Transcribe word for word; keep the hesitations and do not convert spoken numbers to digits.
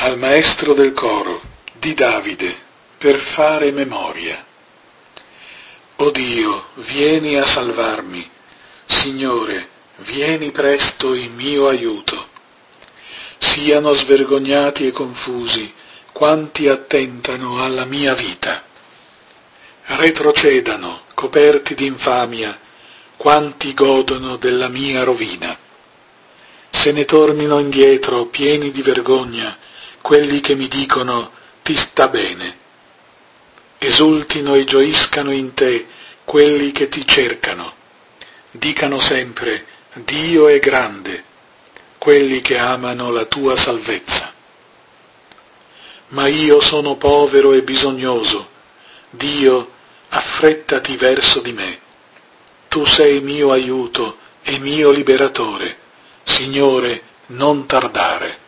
Al maestro del coro di Davide, per fare memoria. O Dio, vieni a salvarmi, Signore, vieni presto in mio aiuto. Siano svergognati e confusi quanti attentano alla mia vita. Retrocedano, coperti d'infamia, quanti godono della mia rovina. Se ne tornino indietro, pieni di vergogna, quelli che mi dicono ti sta bene. Esultino e gioiscano in te quelli che ti cercano. Dicano sempre, Dio è grande, quelli che amano la tua salvezza. Ma io sono povero e bisognoso. Dio, affrettati verso di me. Tu sei mio aiuto e mio liberatore. Signore, non tardare.